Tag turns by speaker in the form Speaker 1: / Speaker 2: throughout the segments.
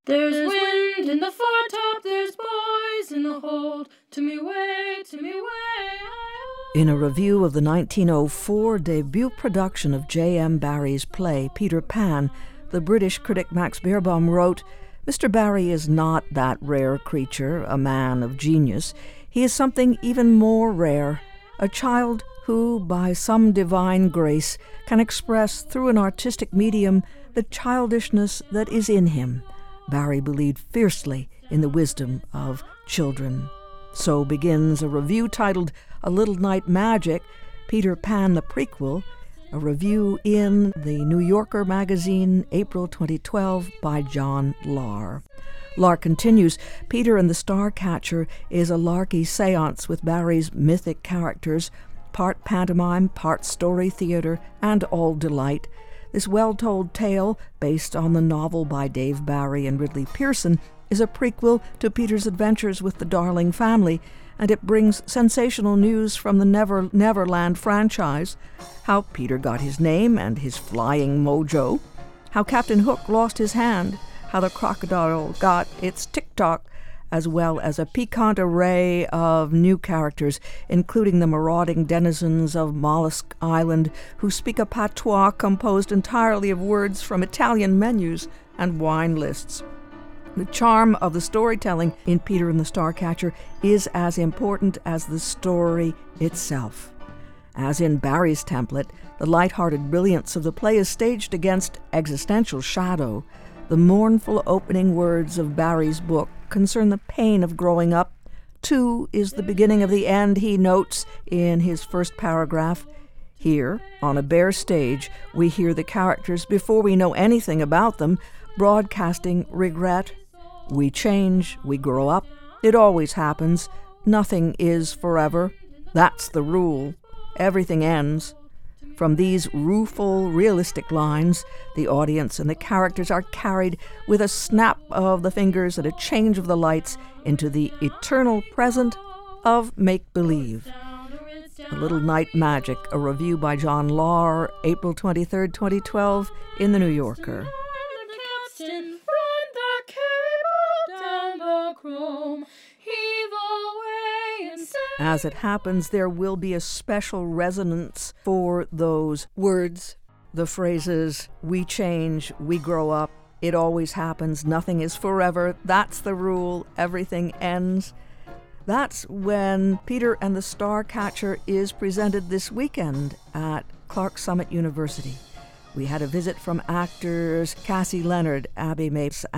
Speaker 1: There's wind in the foretop, there's boys in the hold. To me way,
Speaker 2: In a review of the 1904 debut production of J.M. Barrie's play Peter Pan, the British critic Max Beerbohm wrote, "Mr. Barrie is not that rare creature, a man of genius. He is something even more rare, a child who, by some divine grace, can express through an artistic medium the childishness that is in him." Barrie believed fiercely in the wisdom of children. So begins a review titled A Little Night Magic, Peter Pan the Prequel, a review in the New Yorker magazine, April 2012, by John Lahr. Lahr continues, Peter and the Starcatcher is a larky seance with Barrie's mythic characters, part pantomime, part story theater, and all delight. This well-told tale, based on the novel by Dave Barry and Ridley Pearson, is a prequel to Peter's adventures with the Darling family, and it brings sensational news from the Neverland franchise, how Peter got his name and his flying mojo, how Captain Hook lost his hand, how the crocodile got its tick-tock, as well as a piquant array of new characters, including the marauding denizens of Mollusk Island, who speak a patois composed entirely of words from Italian menus and wine lists. The charm of the storytelling in Peter and the Starcatcher is as important as the story itself. As in Barrie's template, the light-hearted brilliance of the play is staged against existential shadow. The mournful opening words of Barrie's book concern the pain of growing up. Two is the beginning of the end, he notes in his first paragraph. Here, on a bare stage, we hear the characters, before we know anything about them, broadcasting regret. We change, we grow up. It always happens. Nothing is forever. That's the rule. Everything ends. From these rueful, realistic lines, the audience and the characters are carried with a snap of the fingers and a change of the lights into the eternal present of make-believe. A Little Night Magic, a review by John Lahr, April 23, 2012, in The New Yorker. As it happens, there will be a special resonance for those words, the phrases, we change, we grow up, it always happens, nothing is forever, that's the rule, everything ends. That's when Peter and the Starcatcher is presented this weekend at Clark Summit University. We had a visit from actors Cassie Leonard, Abby Mapes,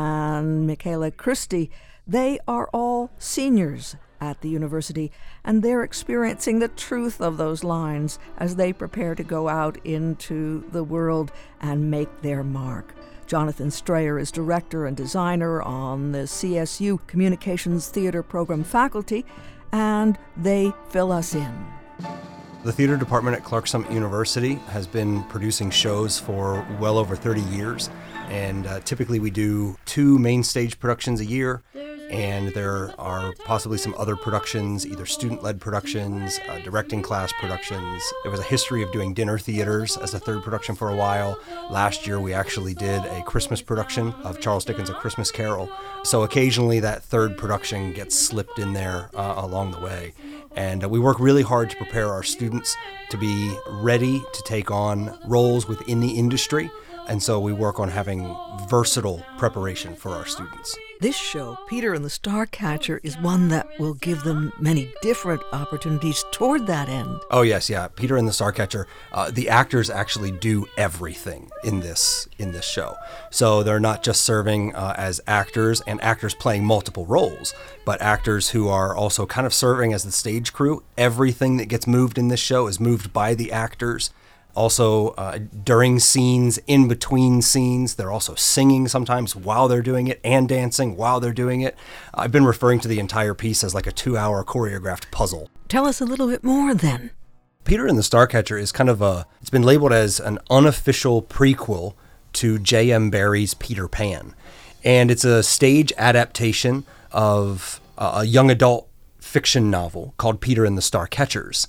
Speaker 2: and Michaela Christie. They are all seniors at the university, and they're experiencing the truth of those lines as they prepare to go out into the world and make their mark. Jonathan Strayer is director and designer on the CSU Communications Theater Program faculty, and they fill us in.
Speaker 3: The theater department at Clark Summit University has been producing shows for well over 30 years, and typically we do 2 main stage productions a year, and there are possibly some other productions, either student-led productions, directing class productions. There was a history of doing dinner theaters as a third production for a while. Last year we actually did a Christmas production of Charles Dickens' A Christmas Carol. So occasionally that third production gets slipped in there along the way. And we work really hard to prepare our students to be ready to take on roles within the industry. And so we work on having versatile preparation for our students.
Speaker 2: This show, Peter and the Starcatcher, is one that will give them many different opportunities toward that end.
Speaker 3: Oh, yes, yeah. Peter and the Starcatcher, the actors actually do everything in this show. So they're not just serving as actors and actors playing multiple roles, but actors who are also kind of serving as the stage crew. Everything that gets moved in this show is moved by the actors. Also, during scenes, in between scenes, they're also singing sometimes while they're doing it and dancing while they're doing it. I've been referring to the entire piece as like a 2-hour choreographed puzzle.
Speaker 2: Tell us a little bit more then.
Speaker 3: Peter and the Starcatcher is kind of it's been labeled as an unofficial prequel to J.M. Barrie's Peter Pan. And it's a stage adaptation of a young adult fiction novel called Peter and the Starcatchers.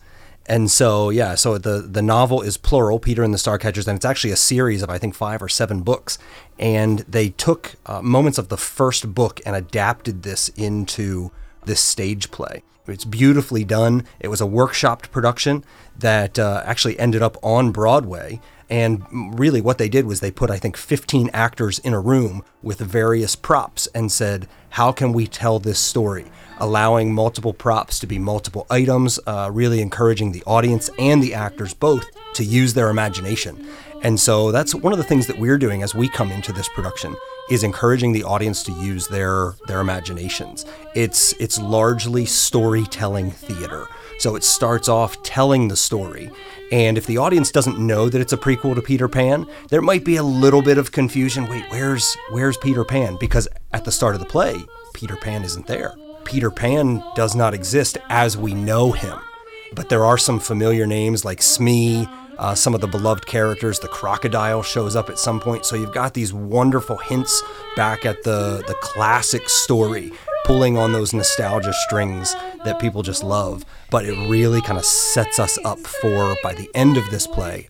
Speaker 3: And so, so the novel is plural, Peter and the Starcatchers, and it's actually a series of, I think, 5 or 7 books. And they took moments of the first book and adapted this into this stage play. It's beautifully done. It was a workshopped production that actually ended up on Broadway. And really what they did was they put, I think, 15 actors in a room with various props and said, how can we tell this story? Allowing multiple props to be multiple items, really encouraging the audience and the actors both to use their imagination. And so that's one of the things that we're doing as we come into this production, is encouraging the audience to use their imaginations. It's largely storytelling theater. So it starts off telling the story. And if the audience doesn't know that it's a prequel to Peter Pan, there might be a little bit of confusion. Wait, where's Peter Pan? Because at the start of the play, Peter Pan isn't there. Peter Pan does not exist as we know him. But there are some familiar names like Smee, some of the beloved characters. The crocodile shows up at some point. So you've got these wonderful hints back at the classic story, pulling on those nostalgia strings that people just love. But it really kind of sets us up for, by the end of this play,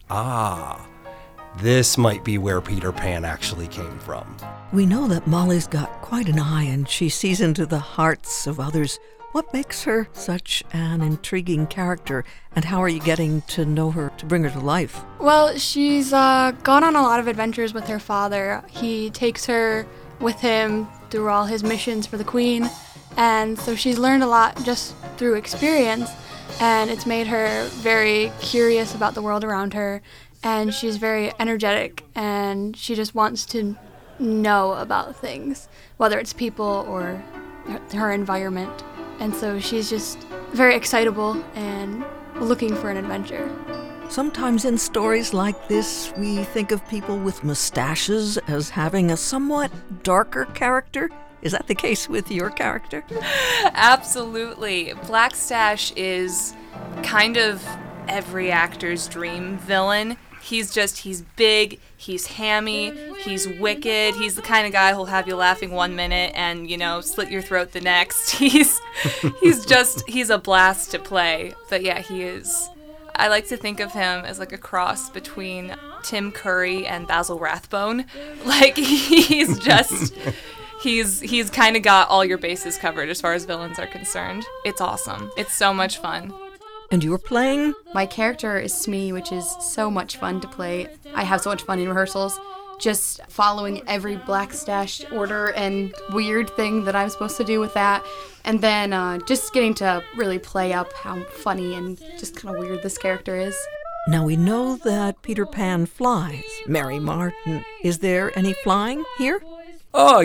Speaker 3: this might be where Peter Pan actually came from.
Speaker 2: We know that Molly's got quite an eye and she sees into the hearts of others. What makes her such an intriguing character, and how are you getting to know her to bring her to life?
Speaker 4: Well, she's gone on a lot of adventures with her father. He takes her with him through all his missions for the Queen, and so she's learned a lot just through experience, and it's made her very curious about the world around her, and she's very energetic, and she just wants to know about things, whether it's people or her environment. And so she's just very excitable and looking for an adventure.
Speaker 2: Sometimes in stories like this, we think of people with mustaches as having a somewhat darker character. Is that the case with your character?
Speaker 5: Absolutely. Blackstache is kind of every actor's dream villain. He's big, he's hammy, he's wicked, he's the kind of guy who'll have you laughing 1 minute and, slit your throat the next. He's a blast to play. But yeah, he is. I like to think of him as like a cross between Tim Curry and Basil Rathbone. Like, he's kind of got all your bases covered as far as villains are concerned. It's awesome. It's so much fun.
Speaker 2: And you were playing?
Speaker 6: My character is Smee, which is so much fun to play. I have so much fun in rehearsals, just following every Blackstache order and weird thing that I'm supposed to do with that. And then just getting to really play up how funny and just kind of weird this character is.
Speaker 2: Now we know that Peter Pan flies. Mary Martin, is there any flying here?
Speaker 3: Oh,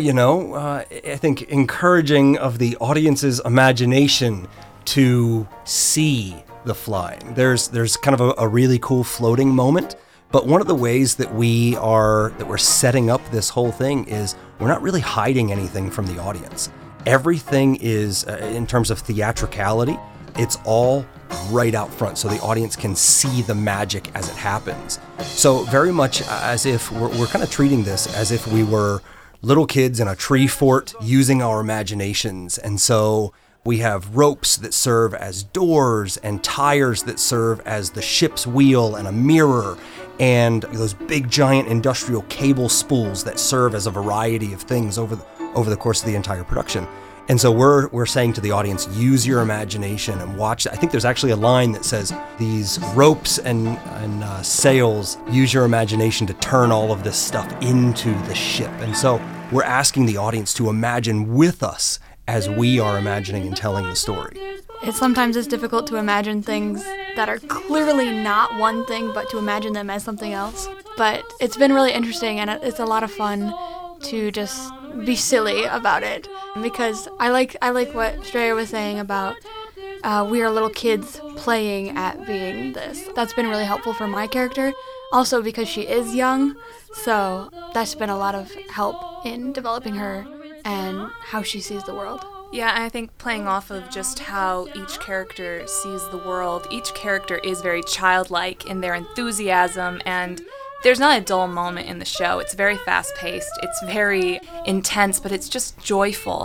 Speaker 3: I think encouraging of the audience's imagination to see the flying. There's kind of a really cool floating moment, but one of the ways that we're setting up this whole thing is we're not really hiding anything from the audience. Everything is, in terms of theatricality, it's all right out front so the audience can see the magic as it happens. So very much as if we're kind of treating this as if we were little kids in a tree fort using our imaginations. And so we have ropes that serve as doors and tires that serve as the ship's wheel and a mirror, and those big giant industrial cable spools that serve as a variety of things over the course of the entire production. And so we're saying to the audience, use your imagination and watch. I think there's actually a line that says, these ropes and sails, use your imagination to turn all of this stuff into the ship. And so we're asking the audience to imagine with us as we are imagining and telling the story.
Speaker 4: Sometimes it's difficult to imagine things that are clearly not one thing, but to imagine them as something else. But it's been really interesting, and it's a lot of fun to just be silly about it. Because I like what Straya was saying about we are little kids playing at being this. That's been really helpful for my character. Also because she is young, so that's been a lot of help in developing her and how she sees the world.
Speaker 5: Yeah, and I think playing off of just how each character sees the world, each character is very childlike in their enthusiasm, and there's not a dull moment in the show. It's very fast-paced, it's very intense, but it's just joyful.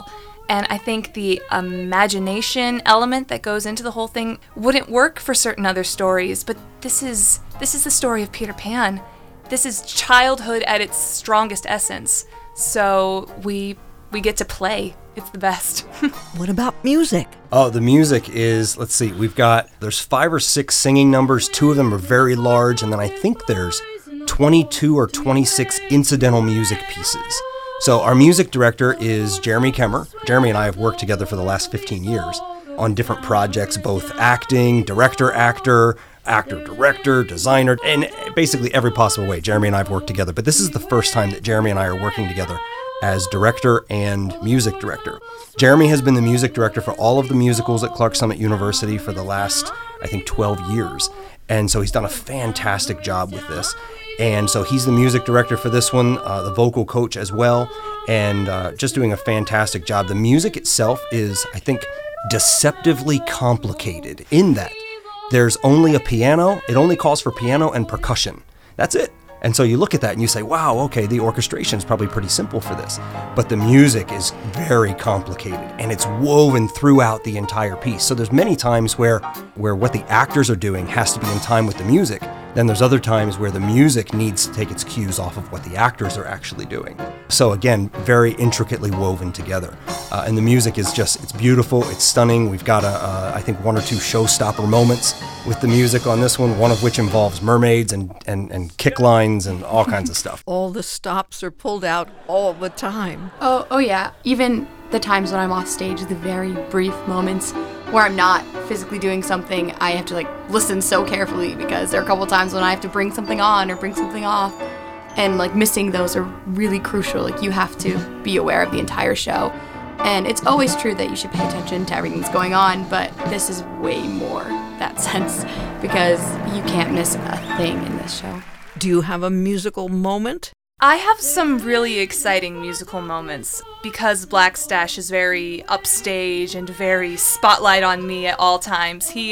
Speaker 5: And I think the imagination element that goes into the whole thing wouldn't work for certain other stories, but this is the story of Peter Pan. This is childhood at its strongest essence. So we get to play. It's the best.
Speaker 2: What about music?
Speaker 3: Oh, the music is, let's see, there's 5 or 6 singing numbers. 2 of them are very large, and then I think there's 22 or 26 incidental music pieces. So our music director is Jeremy Kemmer. Jeremy and I have worked together for the last 15 years on different projects, both acting, director-actor, actor-director, designer, and basically every possible way. Jeremy and I have worked together, but this is the first time that Jeremy and I are working together as director and music director. Jeremy has been the music director for all of the musicals at Clarks Summit University for the last, I think, 12 years. And so he's done a fantastic job with this. And so he's the music director for this one, the vocal coach as well, and just doing a fantastic job. The music itself is, I think, deceptively complicated in that there's only a piano. It only calls for piano and percussion. That's it. And so you look at that and you say, wow, okay, the orchestration is probably pretty simple for this. But the music is very complicated, and it's woven throughout the entire piece. So there's many times where what the actors are doing has to be in time with the music. Then there's other times where the music needs to take its cues off of what the actors are actually doing. So again, very intricately woven together. And the music is just, it's beautiful, it's stunning. We've got, I think, 1 or 2 showstopper moments with the music on this one of which involves mermaids and kick lines and all kinds of stuff.
Speaker 2: All the stops are pulled out all the time.
Speaker 6: Oh yeah. Even the times when I'm off stage, the very brief moments where I'm not physically doing something, I have to listen so carefully, because there are a couple times when I have to bring something on or bring something off, and missing those are really crucial. You have to be aware of the entire show. And it's always true that you should pay attention to everything that's going on, but this is way more that sense, because you can't miss a thing in this show.
Speaker 2: Do you have a musical moment?
Speaker 5: I have some really exciting musical moments because Black Stash is very upstage and very spotlight on me at all times. He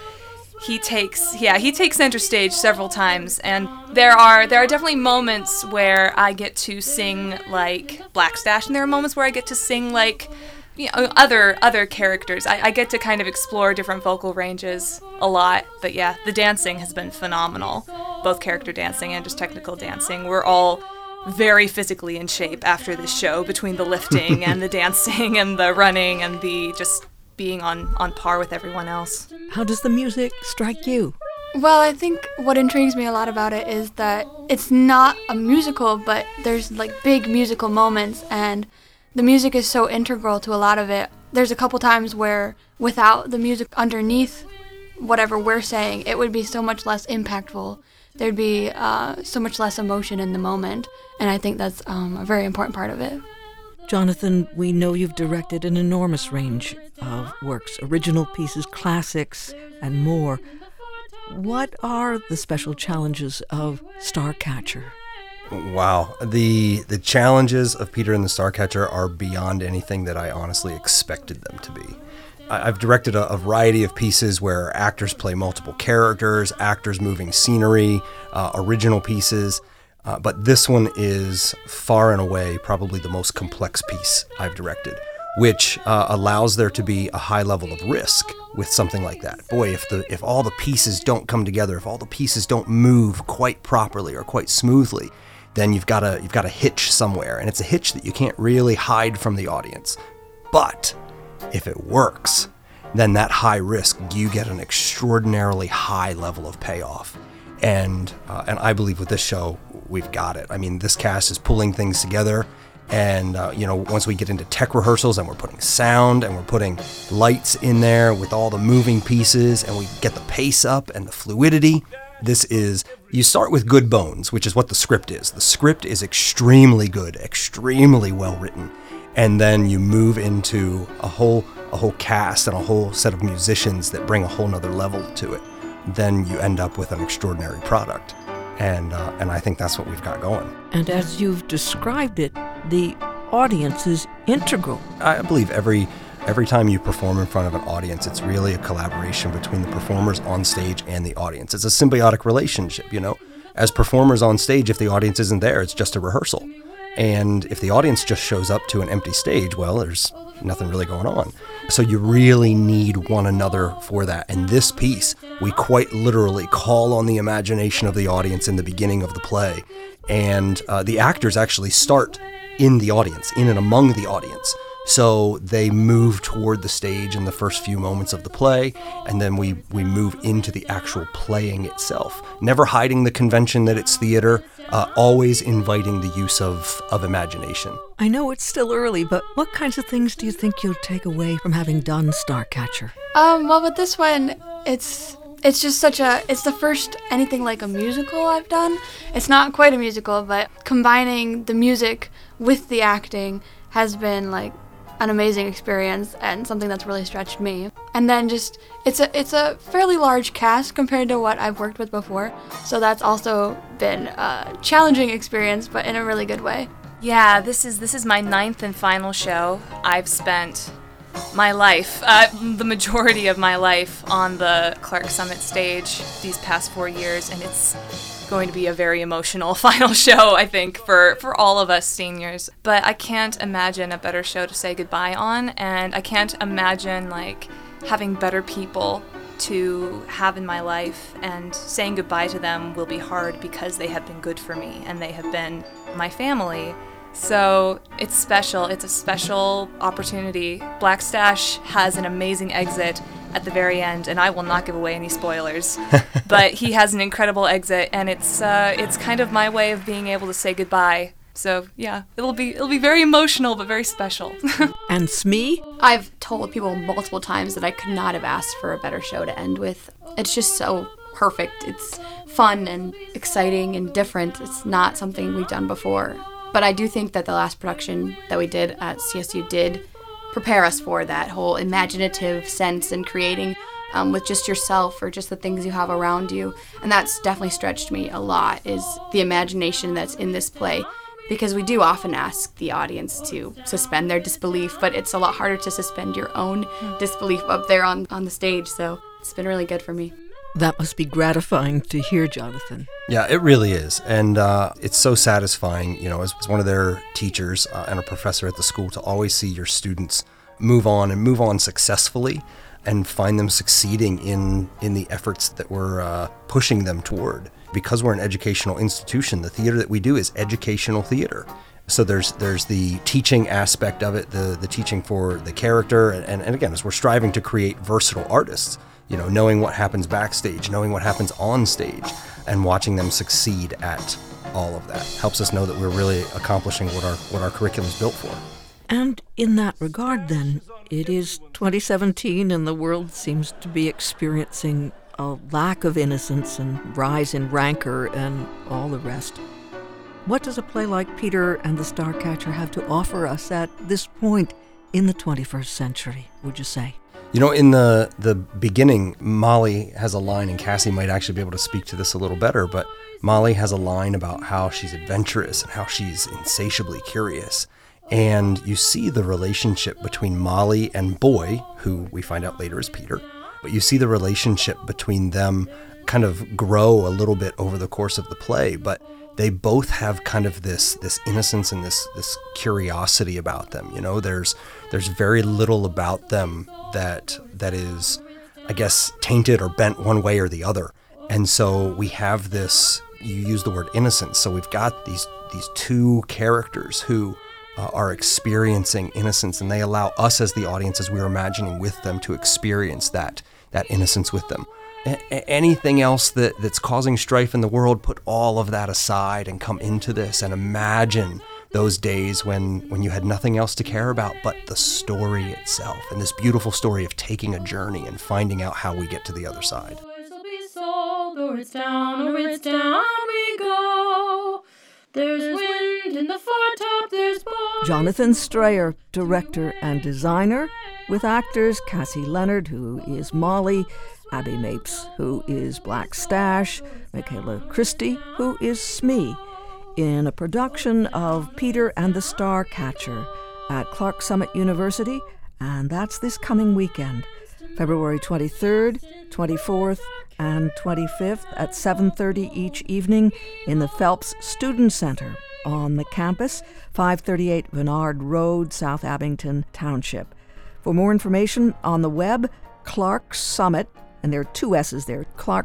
Speaker 5: takes center stage several times, and there are definitely moments where I get to sing like Black Stash, and there are moments where I get to sing like other characters. I get to kind of explore different vocal ranges a lot. But yeah, the dancing has been phenomenal. Both character dancing and just technical dancing. We're all very physically in shape after this show, between the lifting and the dancing and the running and the just being on par with everyone else.
Speaker 2: How does the music strike you?
Speaker 4: Well, I think what intrigues me a lot about it is that it's not a musical, but there's big musical moments, and the music is so integral to a lot of it. There's a couple times where without the music underneath whatever we're saying, it would be so much less impactful. There'd be so much less emotion in the moment, and I think that's a very important part of it.
Speaker 2: Jonathan, we know you've directed an enormous range of works, original pieces, classics, and more. What are the special challenges of Starcatcher?
Speaker 3: Wow. The challenges of Peter and the Starcatcher are beyond anything that I honestly expected them to be. I've directed a variety of pieces where actors play multiple characters, actors moving scenery, original pieces, but this one is far and away probably the most complex piece I've directed, which allows there to be a high level of risk with something like that. Boy, if all the pieces don't come together, if all the pieces don't move quite properly or quite smoothly, then you've got a hitch somewhere, and it's a hitch that you can't really hide from the audience. But if it works, then that high risk, you get an extraordinarily high level of payoff. And I believe with this show, we've got it. I mean, this cast is pulling things together. And, once we get into tech rehearsals and we're putting sound and we're putting lights in there with all the moving pieces, and we get the pace up and the fluidity, you start with good bones, which is what the script is. The script is extremely good, extremely well written. And then you move into a whole cast and a whole set of musicians that bring a whole nother level to it. Then you end up with an extraordinary product. And I think that's what we've got going.
Speaker 2: And as you've described it, the audience is integral.
Speaker 3: I believe every time you perform in front of an audience, it's really a collaboration between the performers on stage and the audience. It's a symbiotic relationship, As performers on stage, if the audience isn't there, it's just a rehearsal. And if the audience just shows up to an empty stage, well, there's nothing really going on. So you really need one another for that. And this piece, we quite literally call on the imagination of the audience in the beginning of the play. And the actors actually start in the audience, in and among the audience. So they move toward the stage in the first few moments of the play, and then we move into the actual playing itself. Never hiding the convention that it's theater, always inviting the use of imagination.
Speaker 2: I know it's still early, but what kinds of things do you think you'll take away from having done Starcatcher?
Speaker 4: Well, with this one, it's just it's the first anything like a musical I've done. It's not quite a musical, but combining the music with the acting has been like an amazing experience and something that's really stretched me. And then just it's a fairly large cast compared to what I've worked with before, so that's also been a challenging experience, but in a really good way.
Speaker 5: Yeah, this is my 9th and final show. I've spent my life, the majority of my life, on the Clark Summit stage these past 4 years, and it's going to be a very emotional final show, I think, for all of us seniors. But I can't imagine a better show to say goodbye on, and I can't imagine like having better people to have in my life, and saying goodbye to them will be hard because they have been good for me and they have been my family. So it's special. It's a special opportunity. Black Stash has an amazing exit at the very end, and I will not give away any spoilers. But he has an incredible exit, and it's kind of my way of being able to say goodbye. So yeah, it'll be very emotional, but very special.
Speaker 2: And Smee?
Speaker 6: I've told people multiple times that I could not have asked for a better show to end with. It's just so perfect. It's fun and exciting and different. It's not something we've done before. But I do think that the last production that we did at CSU did prepare us for that whole imaginative sense and creating with just yourself or just the things you have around you. And that's definitely stretched me a lot, is the imagination that's in this play. Because we do often ask the audience to suspend their disbelief, but it's a lot harder to suspend your own disbelief up there on the stage. So it's been really good for me.
Speaker 2: That must be gratifying to hear, Jonathan.
Speaker 3: Yeah, it really is. And it's so satisfying, as one of their teachers and a professor at the school, to always see your students move on successfully and find them succeeding in the efforts that we're pushing them toward. Because we're an educational institution, the theater that we do is educational theater. So there's the teaching aspect of it, the teaching for the character, and again, as we're striving to create versatile artists, knowing what happens backstage, knowing what happens on stage, and watching them succeed at all of that helps us know that we're really accomplishing what our curriculum is built for.
Speaker 2: And in that regard, then, it is 2017 and the world seems to be experiencing a lack of innocence and rise in rancor and all the rest. What does a play like Peter and the Starcatcher have to offer us at this point in the 21st century, would you say?
Speaker 3: In the beginning, Molly has a line, and Cassie might actually be able to speak to this a little better, but Molly has a line about how she's adventurous and how she's insatiably curious. And you see the relationship between Molly and Boy, who we find out later is Peter, but you see the relationship between them kind of grow a little bit over the course of the play, but they both have kind of this innocence and this curiosity about them. There's very little about them that is, I guess, tainted or bent one way or the other. And so we have this, you use the word innocence, so we've got these two characters who are experiencing innocence, and they allow us as the audience, as we're imagining with them, to experience that innocence with them. Anything else that's causing strife in the world, put all of that aside and come into this and imagine those days when you had nothing else to care about but the story itself, and this beautiful story of taking a journey and finding out how we get to the other side.
Speaker 1: Or it's down we go. There's wind in the foretop, there's boy.
Speaker 2: Jonathan Strayer, director and designer, with actors Cassie Leonard, who is Molly, Abby Mapes, who is Black Stash, Michaela Christie, who is Smee, in a production of Peter and the Starcatcher at Clark Summit University, and that's this coming weekend, February 23rd 24th, and 25th at 7:30 each evening in the Phelps Student Center on the campus, 538 Bernard Road, South Abington Township. For more information on the web, Clark Summit, and there are 2 S's there,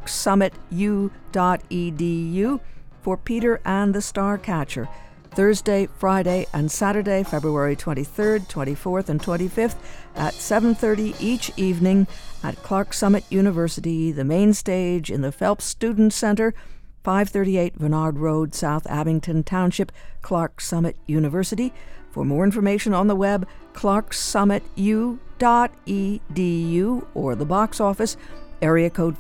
Speaker 2: clarksummitu.edu, for Peter and the Starcatcher, Thursday, Friday, and Saturday, February 23rd, 24th, and 25th at 7:30 each evening at Clark Summit University, the main stage in the Phelps Student Center, 538 Bernard Road, South Abington Township, Clark Summit University. For more information on the web, clarksummitu.edu, or the box office, area code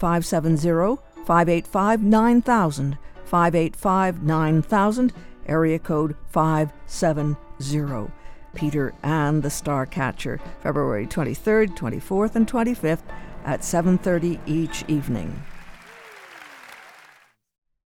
Speaker 2: 570-585-9000, 585-9000, area code 570. Peter and the Starcatcher, February 23rd, 24th, and 25th at 7:30 each evening.